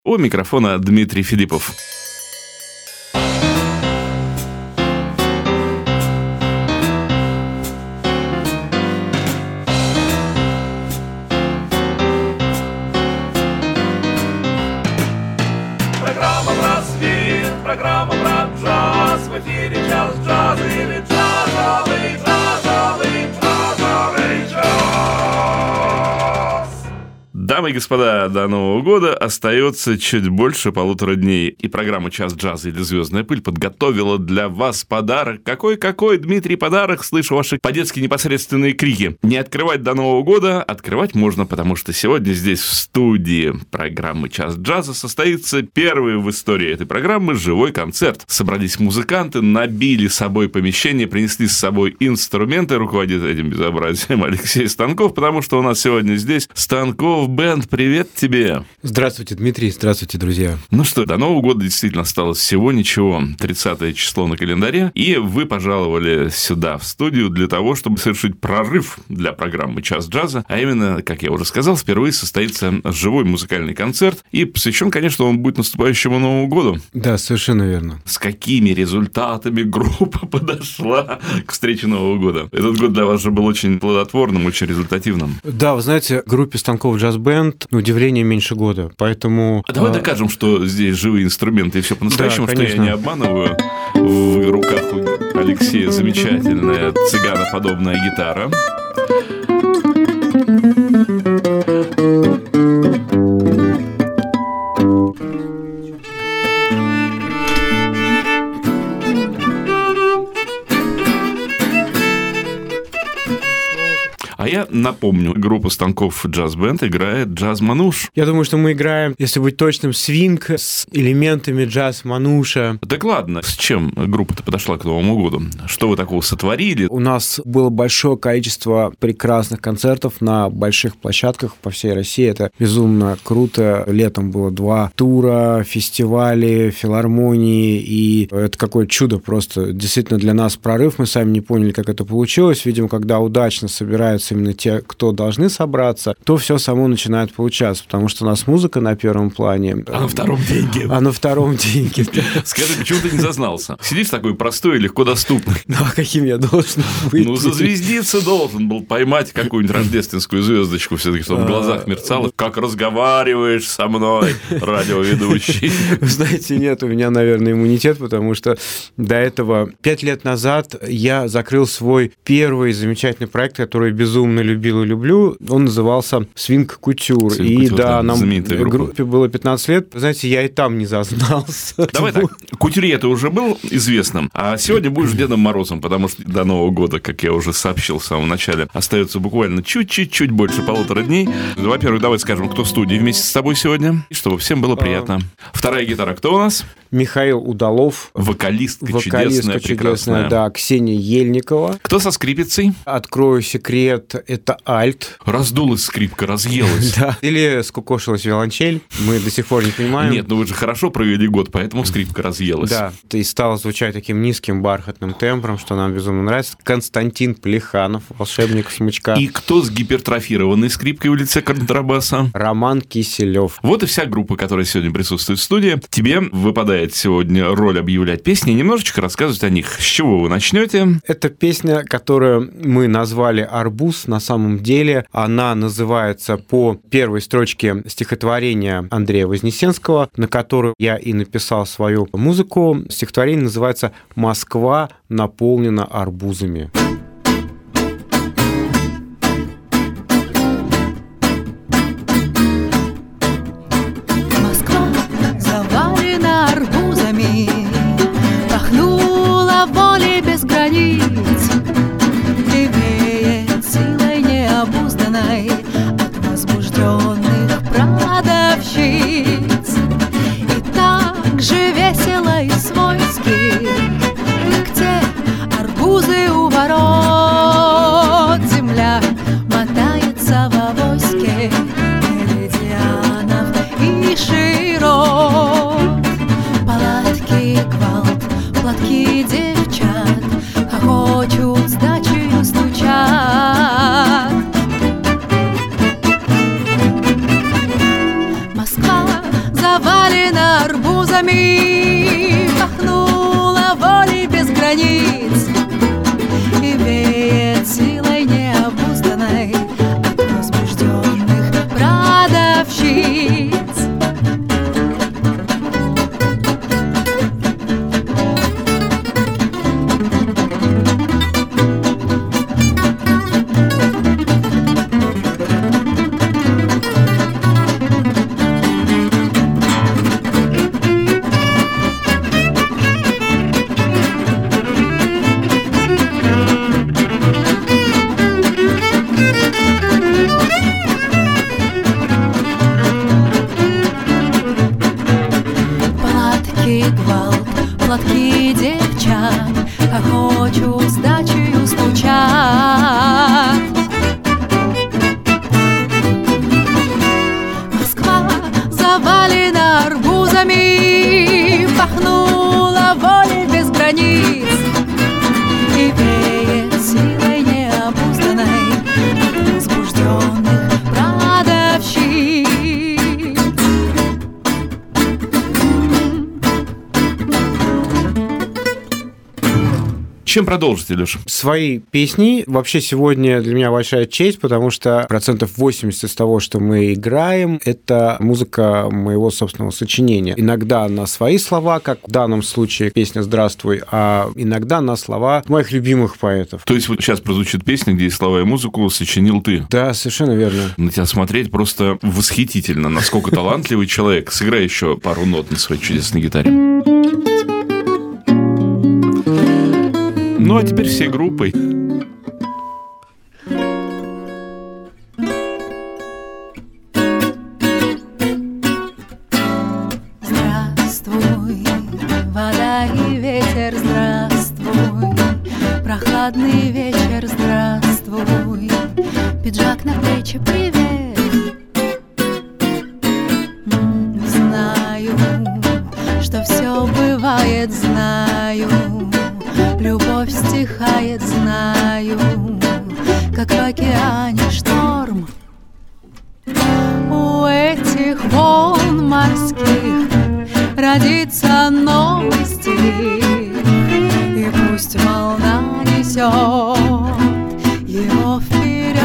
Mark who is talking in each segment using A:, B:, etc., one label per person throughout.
A: У микрофона Дмитрий Филиппов.
B: Программа про свит, программа про джаз. В эфире час джаза или джазовый час.
A: Дамы и господа, до Нового года остается чуть больше 1,5 дней. И программа «Час джаза» или «Звездная пыль» подготовила для вас подарок. Какой, Дмитрий, подарок? Слышу ваши по-детски непосредственные крики. Не открывать до Нового года, открывать можно, потому что сегодня здесь в студии программы «Час джаза» состоится первый в истории этой программы живой концерт. Собрались музыканты, набили с собой помещение, принесли с собой инструменты. Руководит этим безобразием Алексей Станков, потому что у нас сегодня здесь Станков Бенд. Привет тебе.
C: Здравствуйте, Дмитрий. Здравствуйте, друзья.
A: Ну что, до Нового года действительно осталось всего ничего. 30 число на календаре. И вы пожаловали сюда, в студию, для того, чтобы совершить прорыв для программы «Час джаза». А именно, как я уже сказал, впервые состоится живой музыкальный концерт. И посвящен, конечно, он будет наступающему Новому году.
C: Да, совершенно верно.
A: С какими результатами группа подошла к встрече Нового года? Этот год для вас же был очень плодотворным, очень результативным.
C: Да, вы знаете, группе Станков Джаз-бенд, на удивление, меньше года, поэтому...
A: А давай докажем, что здесь живые инструменты и все по-настоящему,
C: да,
A: что я не обманываю. В руках у Алексея замечательная цыганоподобная гитара. А я напомню, группа Станков Джаз-бенд играет джаз-мануш.
C: Я думаю, что мы играем, если быть точным, свинг с элементами джаз-мануша.
A: Так ладно, с чем группа-то подошла к Новому году? Что вы такого сотворили?
C: У нас было большое количество прекрасных концертов на больших площадках по всей России. Это безумно круто. Летом было 2 тура, фестивали, филармонии, и это какое-то чудо просто. Действительно, для нас прорыв. Мы сами не поняли, как это получилось. Видимо, когда удачно собираются именно те, кто должны собраться, то все само начинает получаться, потому что у нас музыка на первом плане.
A: А на втором деньги. Скажи, почему ты не зазнался? Сидишь такой простой и легко доступный.
C: Ну, а каким я должен быть?
A: Ну, зазвездиться должен был, поймать какую-нибудь рождественскую звездочку все-таки, чтобы в глазах мерцало. Как разговариваешь со мной, радиоведущий.
C: Вы знаете, нет у меня, наверное, иммунитет, потому что до этого 5 лет назад я закрыл свой первый замечательный проект, который безумно любил и люблю. Он назывался «Свинг Кутюр». И да, нам группе было 15 лет. Знаете, я и там не зазнался.
A: Давай так, кутюрье-то уже был известным, а сегодня будешь Дедом Морозом, потому что до Нового года, как я уже сообщил в самом начале, остается буквально чуть больше 1,5 дней. Во-первых, давай скажем, кто в студии вместе с тобой сегодня, чтобы всем было приятно. Вторая гитара кто у нас?
C: Михаил Удалов.
A: Вокалистка чудесная, прекрасная.
C: Да, Ксения Ельникова.
A: Кто со скрипицей?
C: Открою секрет, это альт.
A: Раздулась скрипка, разъелась.
C: Да. Или скукошилась виолончель. Мы до сих пор не понимаем.
A: Нет, ну вы же хорошо провели год, поэтому скрипка разъелась.
C: Да. И стала звучать таким низким бархатным тембром, что нам безумно нравится. Константин Плеханов, волшебник смычка.
A: И кто с гипертрофированной скрипкой в лице контрабаса?
C: Роман Киселев.
A: Вот и вся группа, которая сегодня присутствует в студии. Тебе выпадает сегодня роль объявлять песни, немножечко рассказывать о них. С чего вы начнете?
C: Это песня, которую мы назвали «Арбуз». На самом деле она называется по первой строчке стихотворения Андрея Вознесенского, на которую я и написал свою музыку. Стихотворение называется «Москва наполнена арбузами».
D: Пахнула волей без границ, и веет силой необузданной от возбужденных продавщиц. И так же весело и свойски, как те арбузы у ворот, завалена арбузами, пахнула волей без границ и веет силой необузданной от возбужденных продавщиц. Гвалт, платки девчат, охочу сдачею стучат. Москва завалена арбузами, пахнула волей без границ и веет силой необузданной от возбужденных продавщиц.
A: Чем продолжить, Илюша?
C: Свои песни. Вообще сегодня для меня большая честь, потому что 80% из того, что мы играем, это музыка моего собственного сочинения. Иногда на свои слова, как в данном случае песня «Здравствуй», а иногда на слова моих любимых поэтов.
A: То есть вот сейчас прозвучит песня, где и слова, и музыку сочинил ты.
C: Да, совершенно верно.
A: На тебя смотреть просто восхитительно, насколько талантливый человек. Сыграй еще пару нот на своей чудесной гитаре. Ну, а теперь всей группой.
D: Здравствуй, вода и ветер, здравствуй, прохладный вечер, здравствуй, пиджак на плечи, привет. Знаю, что все бывает, знаю, любовь стихает, знаю, как в океане шторм. У этих волн морских родится новый стих, и пусть волна несет его вперед.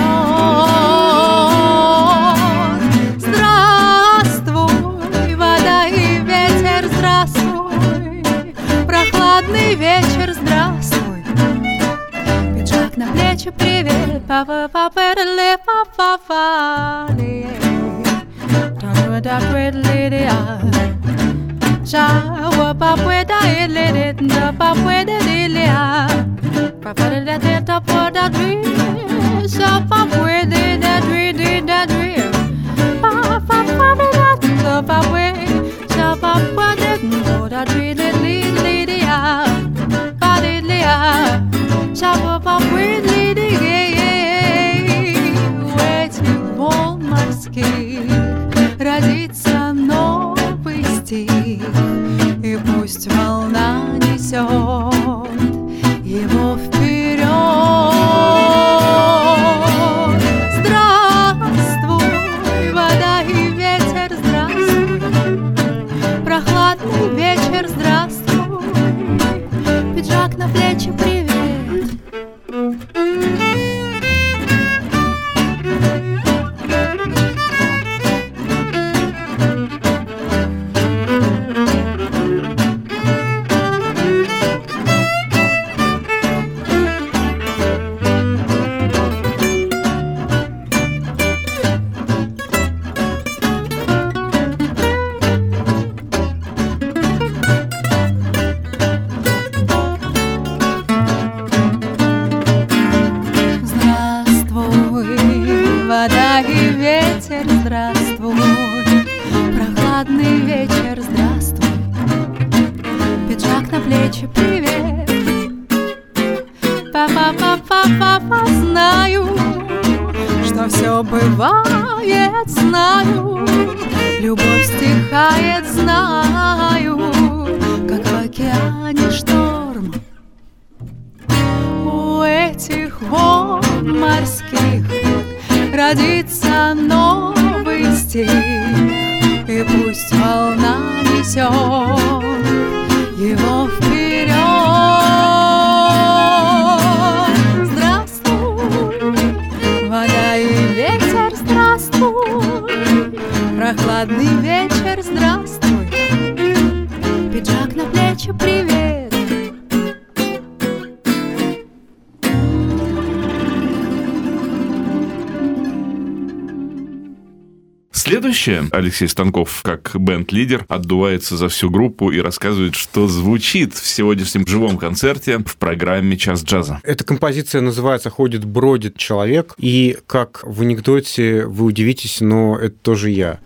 D: Здравствуй, вода и ветер, здравствуй, прохладный вечер, здравствуй, пиджак на плечи, привет, папа, папа, ле, папа, папа, ле, да, да, ле, Jawa papueda elede da papueda delia papueda da da poda dri sa papueda da dri da dri pa pa pa da papueda sa papueda da dri dia pa dia sa papueda dia waiting for морских родится новый стих, и пусть волна несет его вперед. Здравствуй, вода и ветер, здравствуй, прохладный вечер, здравствуй, пиджак на плечи, привет. Вода и ветер, здравствуй, прохладный вечер, здравствуй, пиджак на плечи, привет. Папа, знаю, что все бывает, знаю, любовь стихает, знаю, как в океане шторм. У этих волн морских родится новый стих, и пусть
E: волна несет его вперед. Здравствуй, вода и ветер, здравствуй, прохладный вечер, здравствуй, пиджак на плечи, привет.
A: Следующее. Алексей Станков, как бенд-лидер, отдувается за всю группу и рассказывает, что звучит в сегодняшнем живом концерте в программе «Час джаза».
C: Эта композиция называется «Ходит, бродит человек». И, как в анекдоте, вы удивитесь, но это тоже я.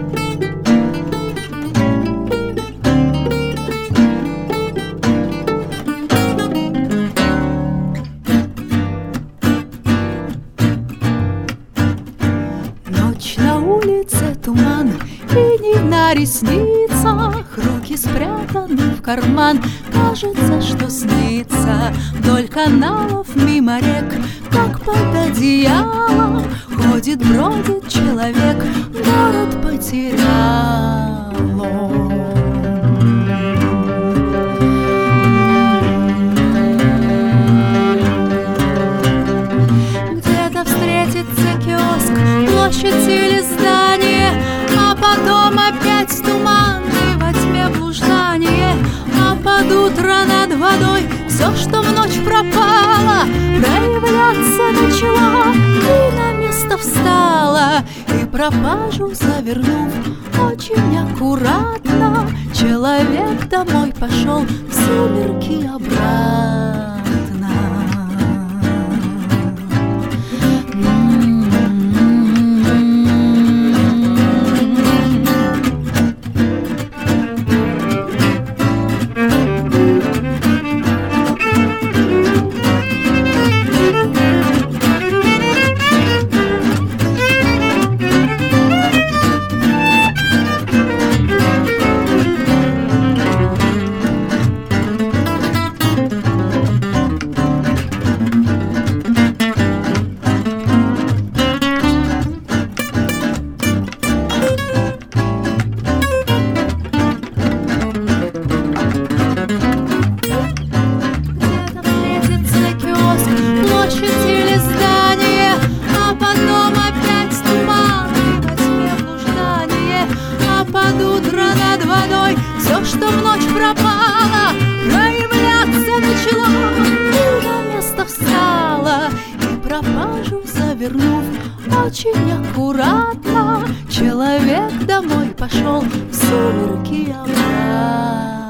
E: Туман, тени на ресницах, руки спрятаны в карман. Кажется, что снится вдоль каналов, мимо рек, как под одеялом ходит, бродит человек, город потерял он. Где-то встретится киоск, площадь или здание, а потом опять туман и во тьме блуждание. А под утро над водой все, что в ночь пропало, проявляться начало и на место встало. И пропажу завернув очень аккуратно, человек домой пошел в сумерки обратно. Очень аккуратно человек домой пошел в сумерки обратно.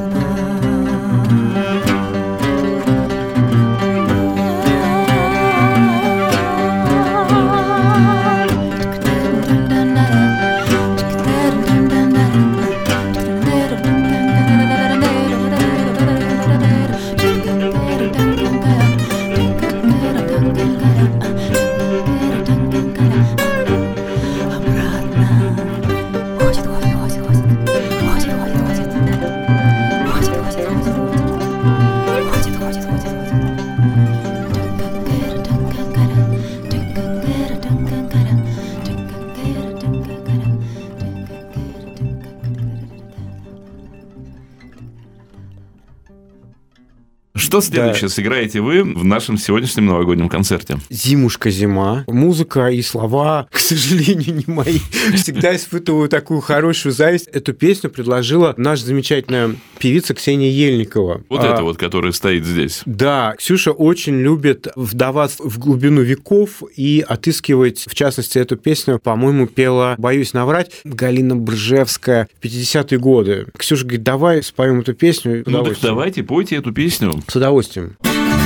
A: Что следующее сыграете вы в нашем сегодняшнем новогоднем концерте?
C: «Зимушка, зима». Музыка и слова, к сожалению, не мои. Всегда испытываю такую хорошую зависть. Эту песню предложила наша замечательная певица Ксения Ельникова.
A: Вот эта вот, которая стоит здесь.
C: Да, Ксюша очень любит вдаваться в глубину веков и отыскивать, в частности, эту песню, по-моему, пела, боюсь наврать, Галина Бржевская в 50-е годы. Ксюша говорит, давай споем эту песню.
A: Ну так давайте, пойте эту песню.
C: С удовольствием.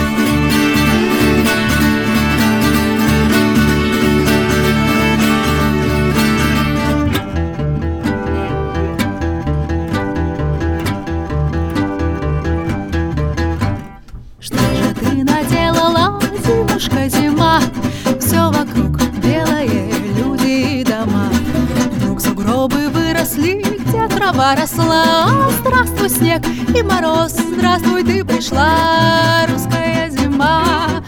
E: Что же ты наделала, зимушка, зима? Все вокруг белое, люди и дома. Вдруг сугробы выросли, где трава росла. Здравствуй, снег и мороз, здравствуй, ты пришла. Русская зима,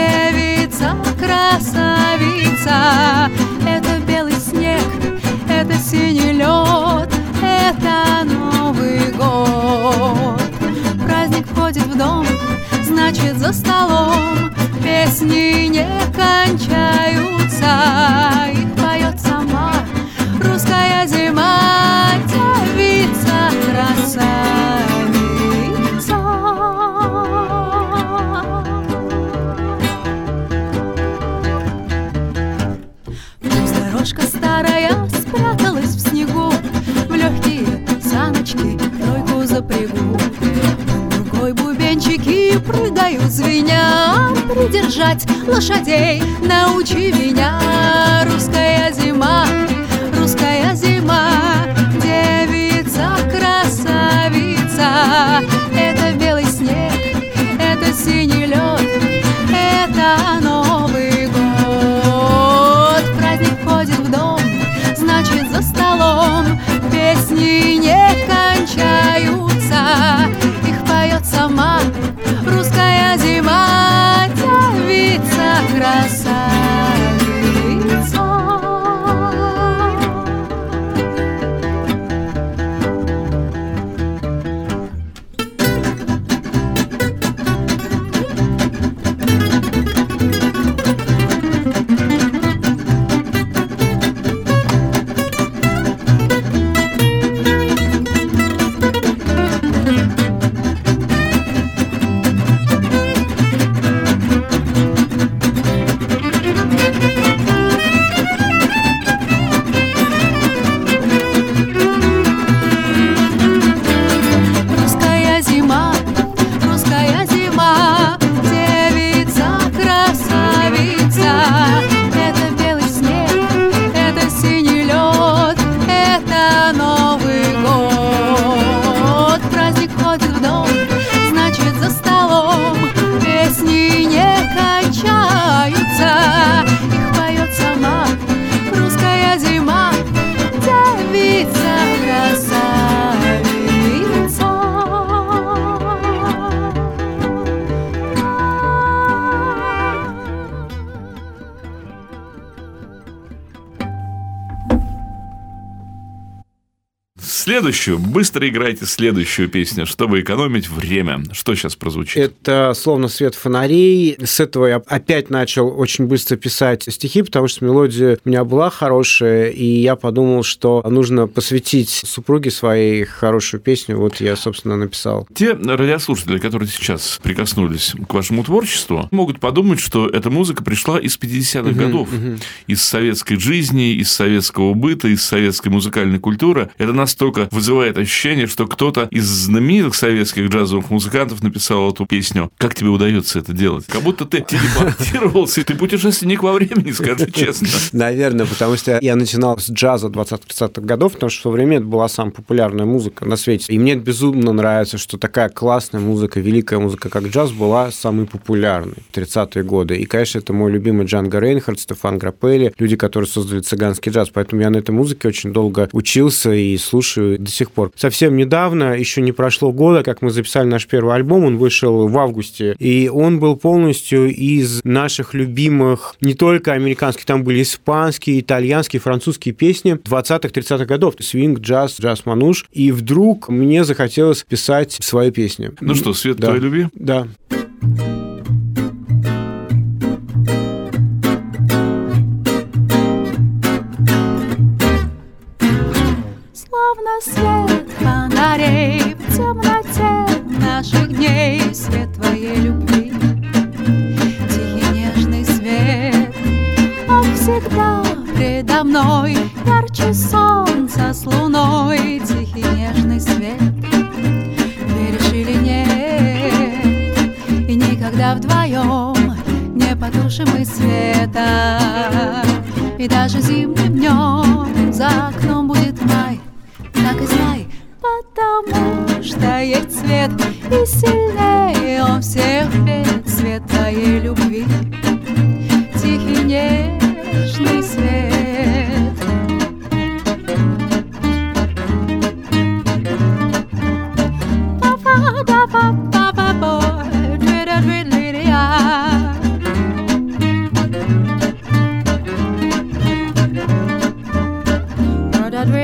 E: девица, красавица. Это белый снег, это синий лед, это Новый год. Праздник входит в дом, значит за столом песни не кончаются. Их поет сама русская зима, девица красавица. Дорожка старая спряталась в снегу, в легкие саночки тройку запрягу. Другой бубенчики прыгают звеня, придержать лошадей научи меня. Русская зима, девица красавица. Это белый снег, это синий лед, это Новый год. Праздник входит в дом, значит за столом песни не кончаются. Их поет сама русская зима, девица красавица.
A: Следующую. Быстро играйте следующую песню, чтобы экономить время. Что сейчас прозвучит?
C: Это «Словно свет фонарей». С этого я опять начал очень быстро писать стихи, потому что мелодия у меня была хорошая, и я подумал, что нужно посвятить супруге своей хорошую песню. Вот я, собственно, написал.
A: Те радиослушатели, которые сейчас прикоснулись к вашему творчеству, могут подумать, что эта музыка пришла из 50-х годов, из советской жизни, из советского быта, из советской музыкальной культуры. Это настолько вызывает ощущение, что кто-то из знаменитых советских джазовых музыкантов написал эту песню. Как тебе удается это делать? Как будто ты телепортировался, ты путешественник во времени, скажи честно.
C: Наверное, потому что я начинал с джаза 20-30-х годов, потому что в то время это была самая популярная музыка на свете. И мне безумно нравится, что такая классная музыка, великая музыка, как джаз, была самой популярной в 30-е годы. И, конечно, это мой любимый Джанго Рейнхард, Стефан Граппелли, люди, которые создали цыганский джаз. Поэтому я на этой музыке очень долго учился и слушаю до сих пор. Совсем недавно, еще не прошло года, как мы записали наш первый альбом, он вышел в августе, и он был полностью из наших любимых, не только американских, там были испанские, итальянские, французские песни 20-х, 30-х годов, свинг, джаз, джаз-мануш, и вдруг мне захотелось писать свои песни.
A: Ну что, «Свет твоей любви»?
C: Да.
E: Словно свет фонарей в темноте наших дней, свет твоей любви, тихий нежный свет, он всегда предо мной, ярче солнца с луной, тихий нежный свет. Веришь или нет, и никогда вдвоем не потушим мы света, и даже зимним днем за окном будет май. Так и знай, потому что есть свет, и сильнее он всех бед, свет твоей любви, тихий нежный свет. Red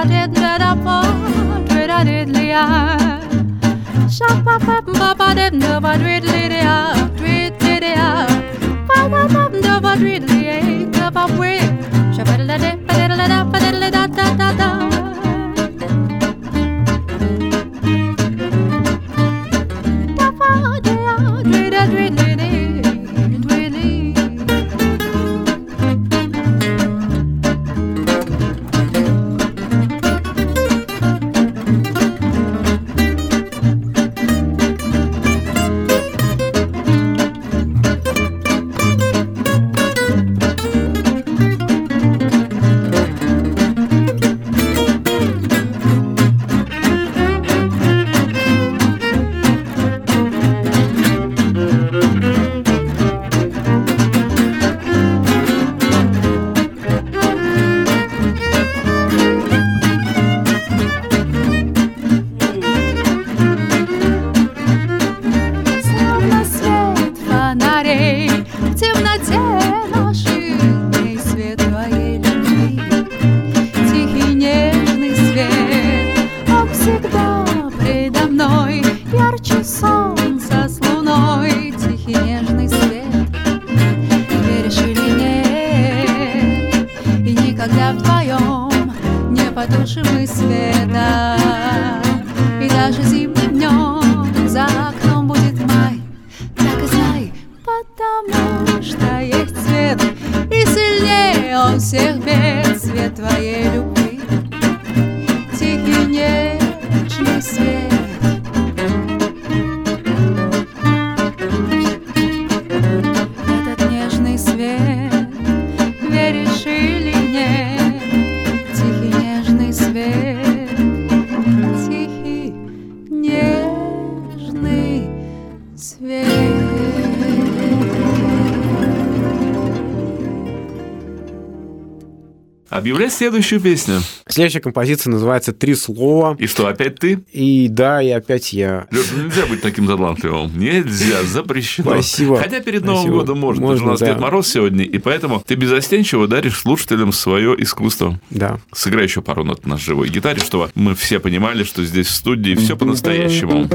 A: Объявляй следующую песню.
C: Следующая композиция называется «Три слова».
A: И что, опять ты?
C: И да, и опять я.
A: Лёш, нельзя быть таким талантливым. Нельзя, запрещено.
C: Спасибо.
A: Хотя перед Новым годом можно. Потому что у нас
C: да.
A: Дед Мороз сегодня, и поэтому ты беззастенчиво даришь слушателям свое искусство.
C: Да.
A: Сыграй еще пару нот на живой гитаре, чтобы мы все понимали, что здесь в студии все по-настоящему.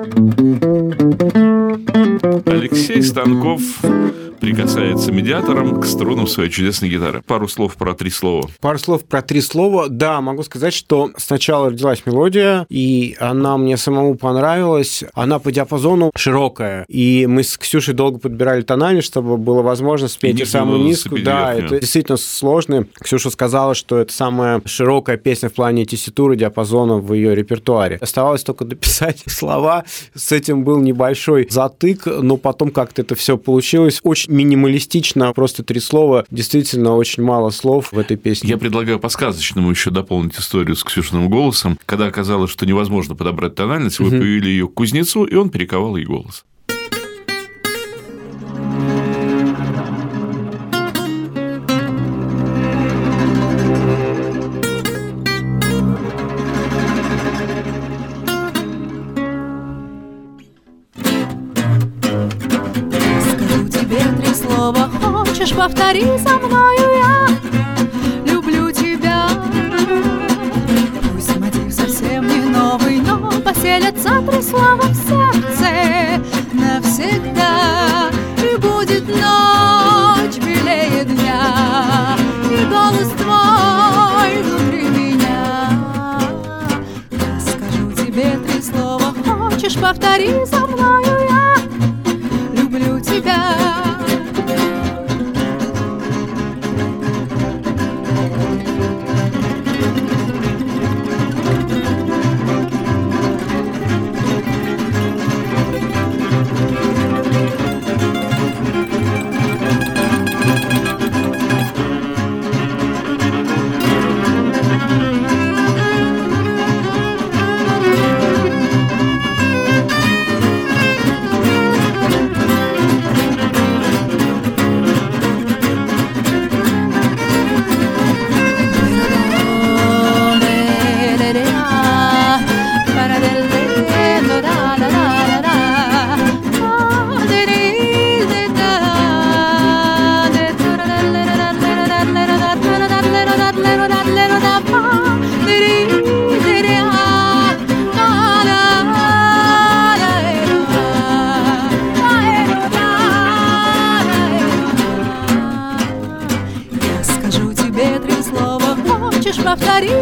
A: Алексей Станков прикасается медиатором к струнам своей чудесной гитары. Пару слов про «Три слова».
C: Пару слов про «Три слова». Да, могу сказать, что сначала родилась мелодия, и она мне самому понравилась. Она по диапазону широкая, и мы с Ксюшей долго подбирали тональность, чтобы было возможно спеть и самую низкую. Да, это действительно сложно. Ксюша сказала, что это самая широкая песня в плане тесситуры, диапазона в ее репертуаре. Оставалось только дописать слова. С этим был небольшой затык, но потом как-то это все получилось. Очень минималистично, просто 3 слова. Действительно, очень мало слов в этой песне.
A: Я предлагаю по-сказочному еще дополнить историю с Ксюшиным голосом. Когда оказалось, что невозможно подобрать тональность, вы повели ее к кузнецу, и он перековал ей голос.
E: Хочешь, повтори за мною, я люблю тебя. Пусть мотив совсем не новый, но поселятся 3 слова в сердце навсегда. И будет ночь белее дня, и голос твой внутри меня. Я скажу тебе 3 слова, хочешь, повтори за мною, я люблю тебя.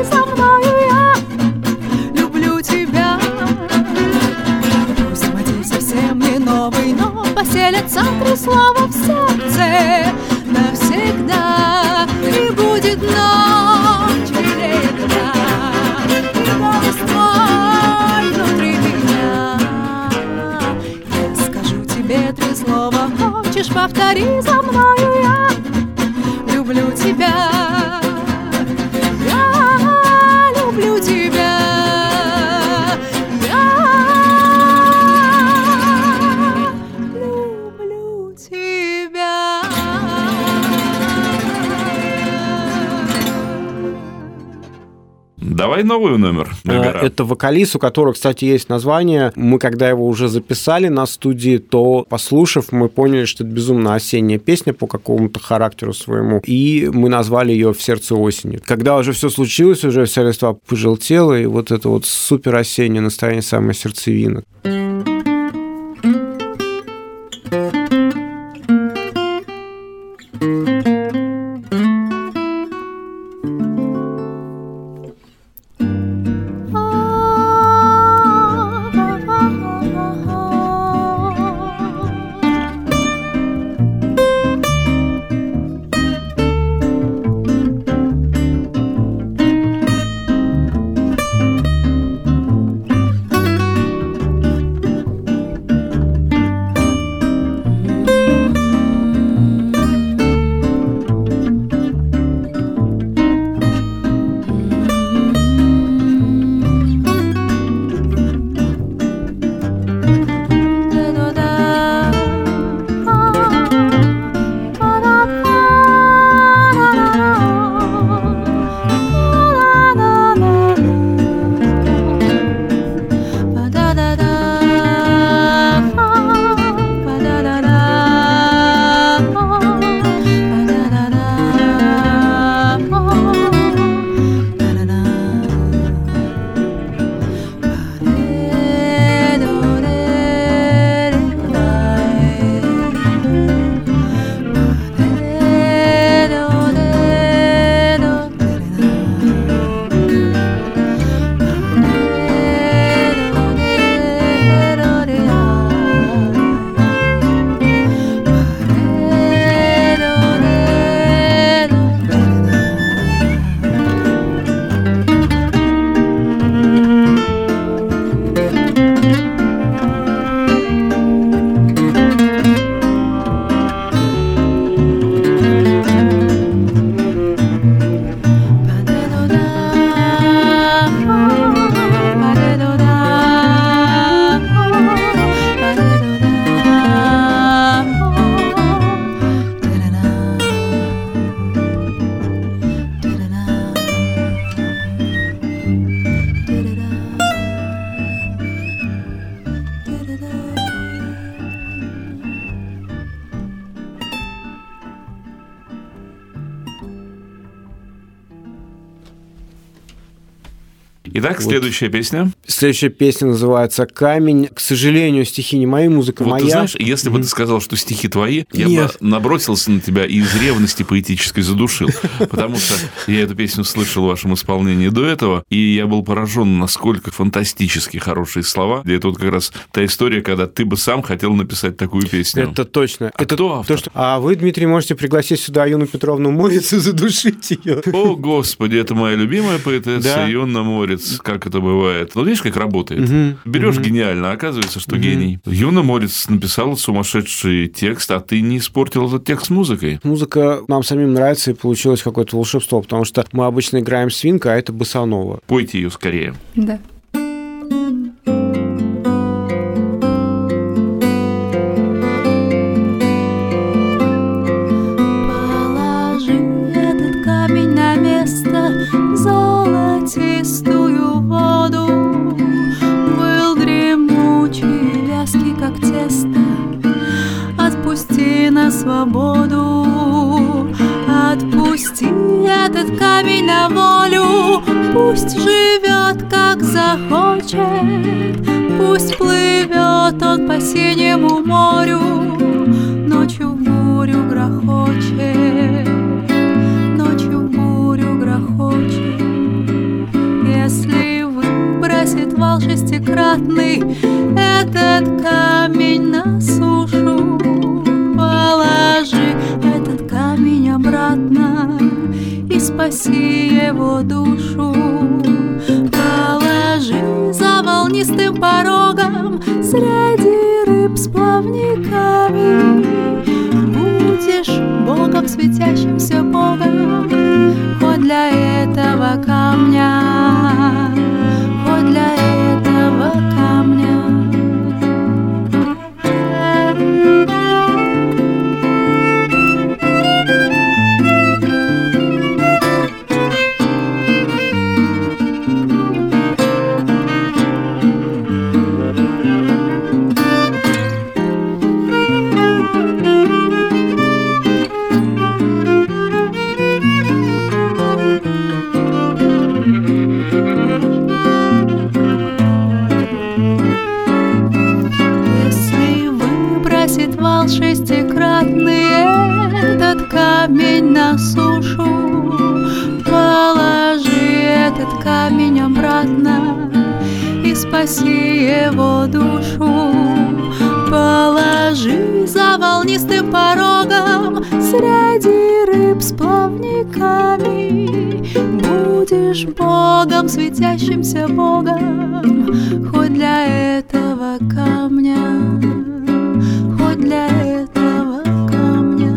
E: за мною я люблю тебя. Пусть мотив совсем не новый, но поселятся три слова в сердце навсегда. И будет ночь белее дня, Твой внутри меня. Я скажу тебе три слова, хочешь, повтори за мною я люблю тебя. Я люблю тебя. Я люблю тебя.
A: Давай новый номер.
C: Это вокалист, у которого, кстати, есть название. Мы, когда его уже записали на студии, то, послушав, мы поняли, что это безумно осенняя песня по какому-то характеру своему, и мы назвали ее «В сердце осени». Когда уже все случилось, уже вся листва пожелтела, и вот это вот супер осеннее настроение, самая сердцевина.
A: Итак, следующая песня.
C: Следующая песня называется «Камень». К сожалению, стихи не мои, музыка
A: вот
C: моя.
A: Ты знаешь, если бы ты сказал, что стихи твои, я бы набросился на тебя и из ревности поэтической задушил. Потому что я эту песню слышал в вашем исполнении до этого, и я был поражен, насколько фантастически хорошие слова. И это вот как раз та история, когда ты бы сам хотел написать такую песню.
C: Это точно.
A: А кто автор?
C: А вы, Дмитрий, можете пригласить сюда Юну Петровну Морец и задушить ее.
A: О, Господи, это моя любимая поэтесса Юна Морец. Как это бывает. Ну, видишь, как работает. Берешь гениально, а оказывается, что гений. Юна Морец написала сумасшедший текст, а ты не испортил этот текст музыкой.
C: Музыка нам самим нравится, и получилось какое-то волшебство, потому что мы обычно играем свинка, а это босанова.
A: Пойте ее скорее.
E: Да. Положи этот камень на место, золотистую воду. Был дремучий, вязкий, как тесто. Отпусти на свободу, отпусти этот камень на волю. Пусть живет, как захочет, пусть плывет он по синему морю. Ночью в бурю грохочет, ночью в бурю грохочет. просит вал шестикратный этот камень на сушу. Положи этот камень обратно и спаси его душу. Положи за волнистым порогом среди рыб с плавниками. Будешь Богом, светящимся Богом, хоть для этого камня, хоть для этого камня. Шестикратный этот камень на сушу. Положи этот камень обратно и спаси его душу. Положи за волнистым порогом среди рыб с плавниками. Будешь Богом, светящимся Богом, хоть для этого камня, хоть для этого камня.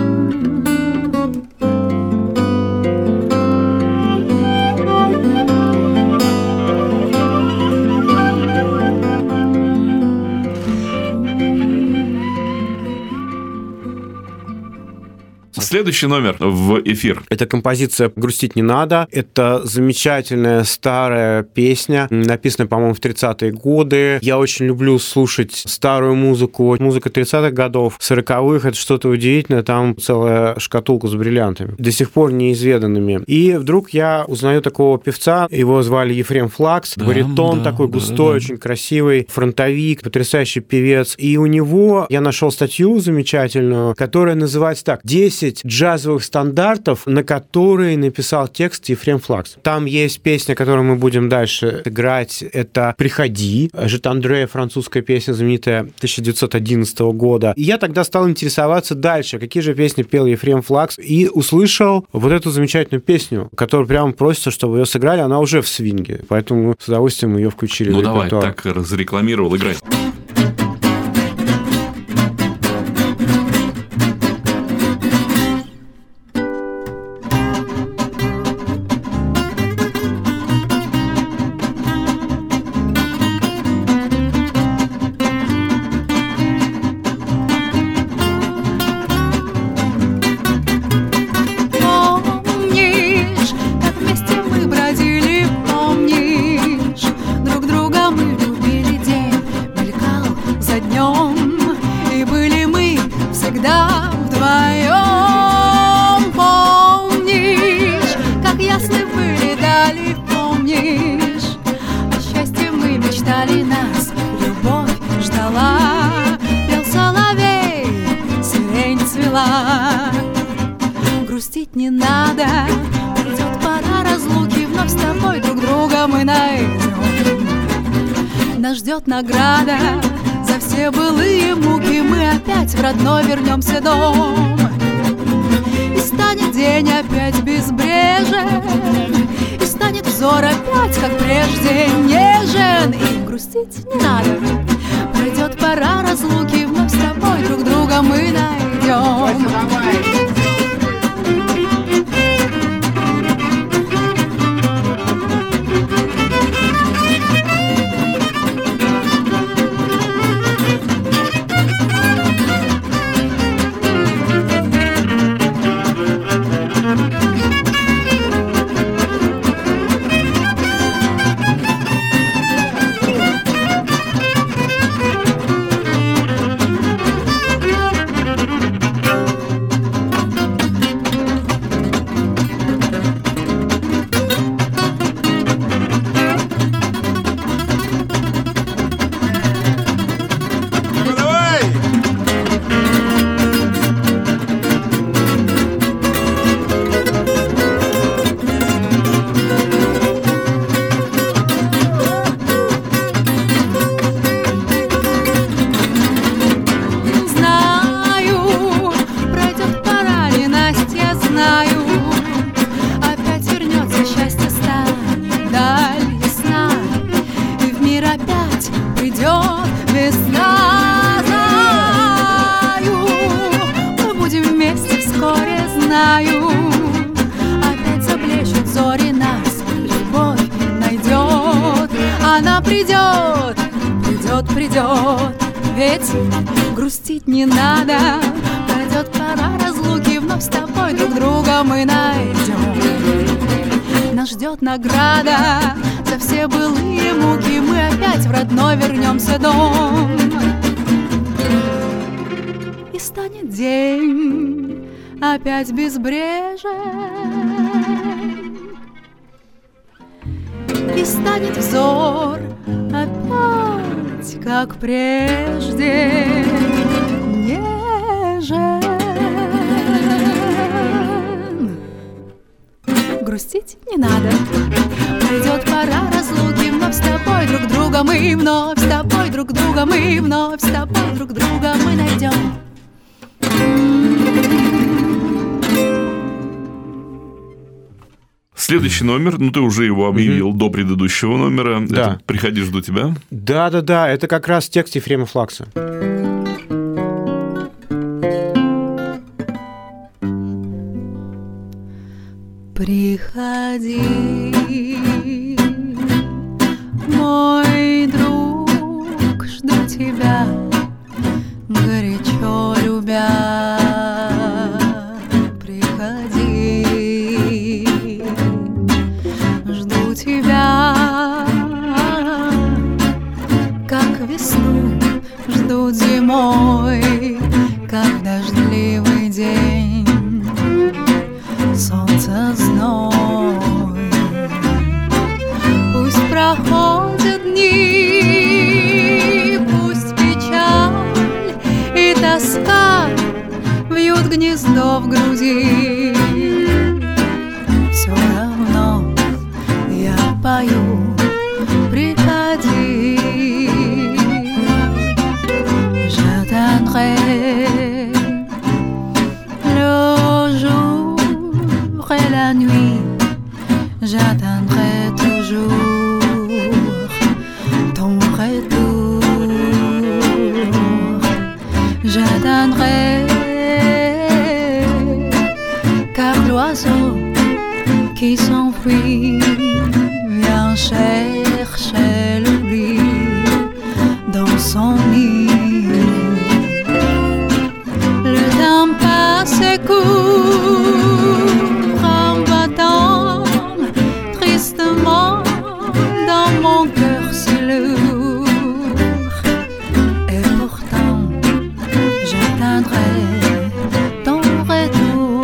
A: Следующий номер в эфир.
C: Это композиция «Грустить не надо». Это замечательная старая песня, написанная, по-моему, в 30-е годы. Я очень люблю слушать старую музыку. Музыка 30-х годов, 40-х. Это что-то удивительное. Там целая шкатулка с бриллиантами, до сих пор неизведанными. И вдруг я узнаю такого певца. Его звали Ефрем Флакс. Баритон такой густой, очень красивый. Фронтовик, потрясающий певец. И у него я нашел статью замечательную, которая называется так: «10 джазовых стандартов, на которые написал текст Ефрем Флакс». Там есть песня, которую мы будем дальше играть. Это «Приходи», Жет Андре, французская песня, знаменитая 1911 года. И я тогда стал интересоваться дальше, какие же песни пел Ефрем Флакс, и услышал вот эту замечательную песню, которую прямо просится, чтобы ее сыграли. Она уже в свинге, поэтому с удовольствием ее включили в репертуар.
A: Ну давай, так разрекламировал, играй.
E: Грустить не надо, придет пора разлуки, вновь с тобой друг друга мы найдем. Нас ждет награда за все былые муки, мы опять в родной вернемся дом. И станет день опять безбрежен, и станет взор опять, как прежде, нежен. И грустить не надо, придет пора разлуки, вновь с тобой друг друга мы найдем. она придет, придет, придет. Ведь грустить не надо. Пройдет пора разлуки, вновь с тобой друг друга мы найдем. Нас ждет награда за все былые муки. Мы опять в родной вернемся дом. И станет день опять безбрежен, и станет взор опять, как прежде, нежен. Грустить не надо. Пройдет пора разлуки, вновь с тобой друг друга мы, вновь с тобой друг друга мы, вновь с тобой друг друга мы найдем.
A: Следующий номер, ну ты уже его объявил до предыдущего номера.
C: Да.
A: Это «Приходи, жду тебя».
C: Да, это как раз текст Ефрема Флакса.
E: Приходи, мой друг, жду тебя, горячо любя. Приходи, жду тебя, как весну ждут зимой, как дождливый день. Солнце, зной, пусть проходят дни, пусть печаль и тоска вьют гнездо в груди. Все равно я пою, приходи. J'attendrai le jour et la nuit, j'attendrai toujours ton retour. J'attendrai, car l'oiseau qui s'enfuit vient chercher l'oubli dans son nid. Le temps passe et court en battant tristement dans mon cœur si lourd. Et pourtant j'attendrai ton retour.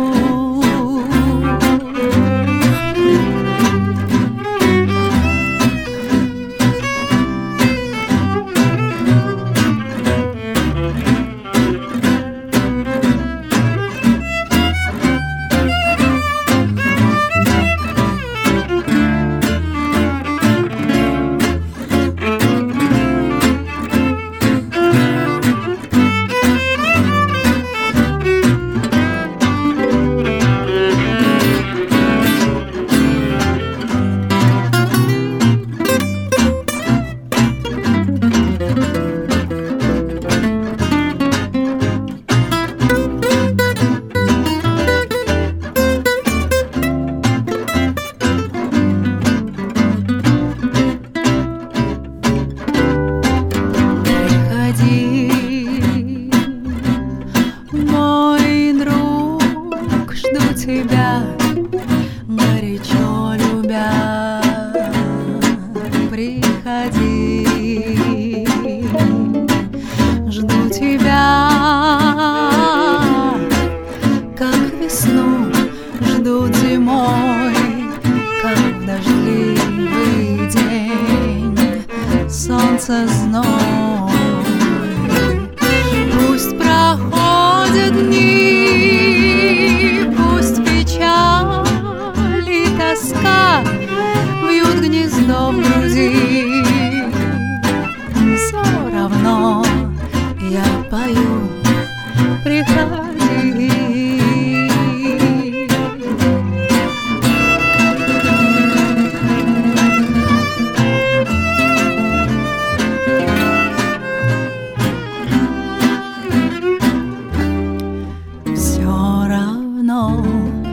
E: Солнце, зной, пусть проходят дни, пусть печаль и тоска вьют гнездо в груди. Все равно я пою, приходи.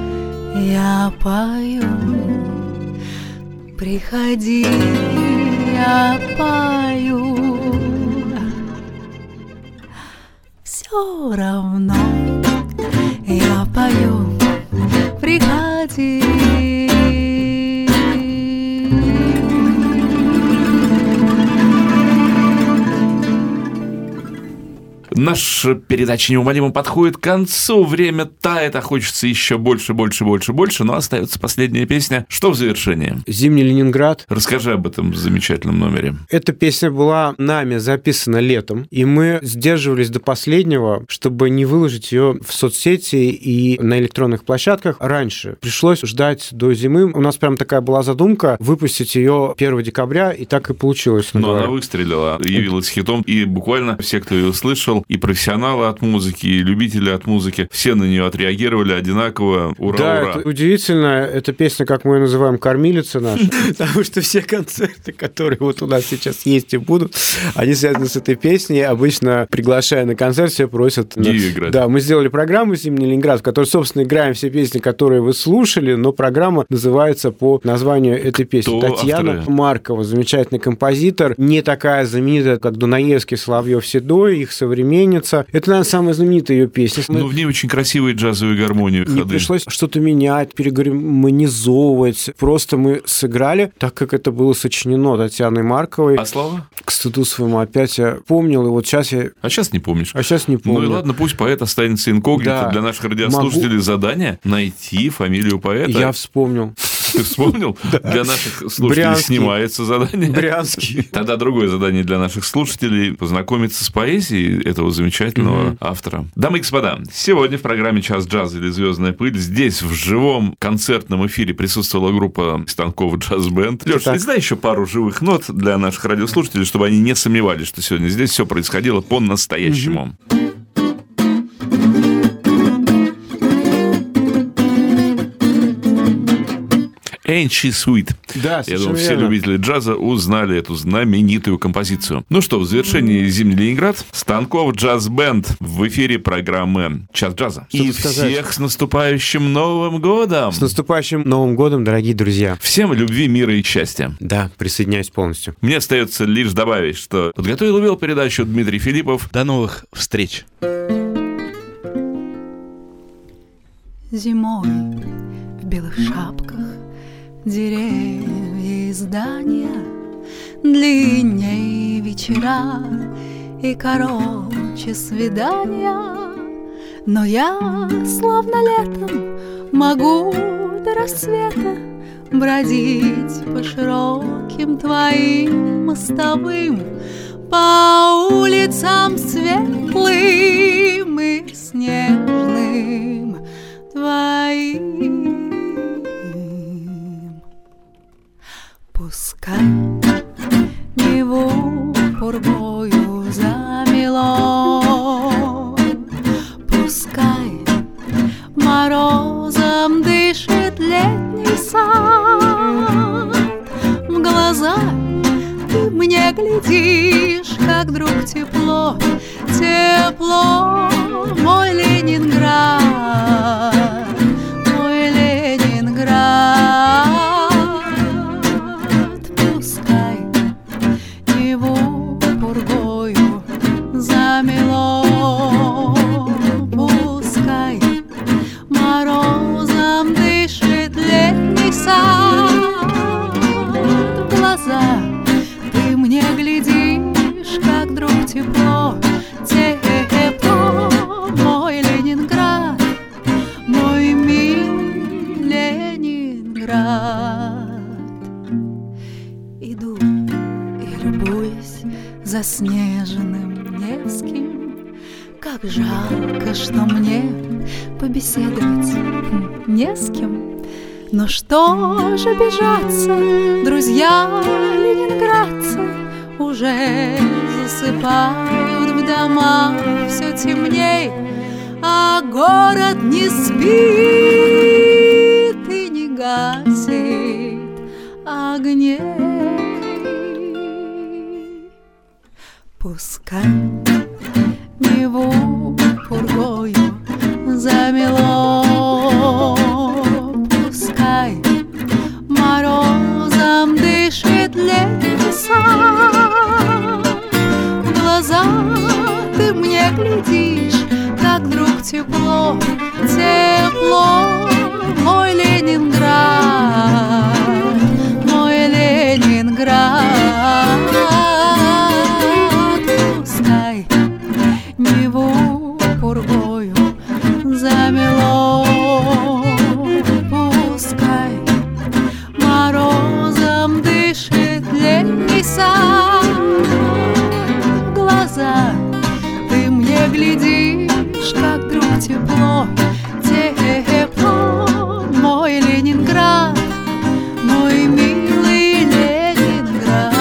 E: Я пою, приходи я пою. Все равно я пою, приходи.
A: Наша передача неумолимо подходит к концу. Время тает, а хочется еще больше, но остается последняя песня. Что в завершении?
C: «Зимний Ленинград».
A: Расскажи об этом замечательном номере.
C: Эта песня была нами записана летом, и мы сдерживались до последнего, чтобы не выложить ее в соцсети и на электронных площадках раньше. Пришлось ждать до зимы. У нас прям такая была задумка выпустить ее 1 декабря, и так и получилось.
A: Но она выстрелила, явилась хитом, и буквально все, кто ее услышал, и профессионалы от музыки, и любители от музыки, все на нее отреагировали одинаково. Ура,
C: да,
A: ура!
C: Это удивительно. Эта песня, как мы ее называем, кормилица наша. Потому что все концерты, которые вот у нас сейчас есть и будут, они связаны с этой песней. Обычно, приглашая на концерт, все просят...
A: Ее играть.
C: Да, мы сделали программу «Зимний Ленинград», в которой, собственно, играем все песни, которые вы слушали, но программа называется по названию этой песни.
A: Кто
C: Татьяна
A: авторы?
C: Маркова, замечательный композитор, не такая знаменитая, как Дунаевский, Соловьев, Седой, их современница. Это, наверное, самая знаменитая ее песня.
A: Но в ней очень красивые джазовые гармонии.
C: Не
A: ходы.
C: пришлось что-то менять, перегармонизовывать. Просто мы сыграли так, как это было сочинено Татьяной Марковой.
A: А слова?
C: К стыду своему опять я помнил, и вот сейчас я...
A: А сейчас не помнишь.
C: А сейчас не помню.
A: Ну и ладно, пусть поэт останется инкогнито.
C: Да.
A: Для наших радиослушателей задание найти фамилию поэта.
C: Я вспомнил.
A: Ты вспомнил? Для наших слушателей
C: Брянский.
A: снимается задание.
C: Брянский.
A: Тогда другое задание для наших слушателей – познакомиться с поэзией этого замечательного автора. Дамы и господа, сегодня в программе «Час джаза» или «Звездная пыль» здесь в живом концертном эфире присутствовала группа Станкова джаз-бенд. Лёш, издай еще пару живых нот для наших радиослушателей, чтобы они не сомневались, что сегодня здесь все происходило по-настоящему. Ain't She Sweet.
C: Да,
A: Я думаю, все
C: верно.
A: любители джаза узнали эту знаменитую композицию. Ну что, в завершении «Зимний Ленинград» Станков джаз-бенд в эфире программы «Час джаза».
C: Что
A: И
C: сказать?
A: всех с наступающим Новым годом!
C: С наступающим Новым годом, дорогие друзья.
A: Всем любви, мира и счастья.
C: Да, присоединяюсь полностью.
A: Мне остается лишь добавить, что подготовил и вел передачу Дмитрий Филиппов. До новых встреч!
E: Зимой в белых шапках деревья и здания, длиннее вечера и короче свидания. Но я, словно летом, могу до рассвета бродить по широким твоим мостовым, по улицам светлым и снежным твоим. Пускай Неву пургою замело, пускай морозом дышит летний сад. В глаза ты мне глядишь, как вдруг тепло, тепло, мой Ленинград, мой Ленинград. Пускай Неву пургою замело, пускай морозом дышит летний сад. В глаза ты мне глядишь, как вдруг тепло, тепло, мой Ленинград, мой милый Ленинград. Иду и любуюсь заснеженным Невским. Как жалко, что мне побеседовать не с кем. Но что же обижаться, друзья ленинградцы уже засыпают в домах все темней, а город не спит и не гасит огней. Пускай Неву пургою замело, пускай морозом дышит лето. небеса. В глаза ты мне глядишь, как вдруг тепло, тепло. Мой Ленинград, мой Ленинград. Пускай Неву пургою замело, пускай морозом дышит леса. В глаза ты мне глядишь, как вдруг тепло, тепло. Мой Ленинград, мой милый Ленинград.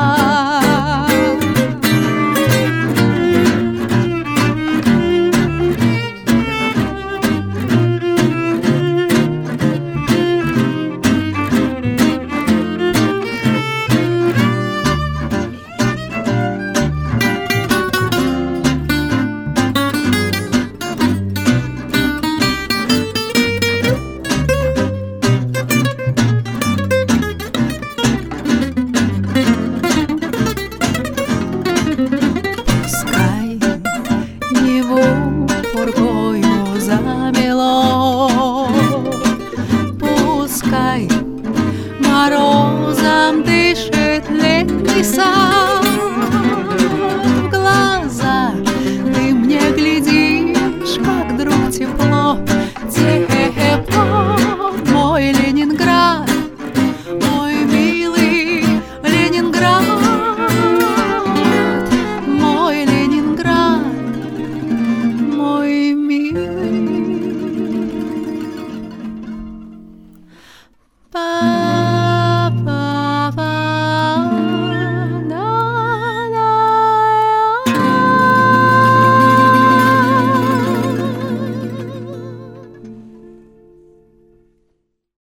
E: Пускай Неву пургою замело, пускай морозом дышит леса. В глаза ты мне глядишь, как вдруг тепло, тепло. Мой Ленинград, мой милый Ленинград. Мой Ленинград, мой милый.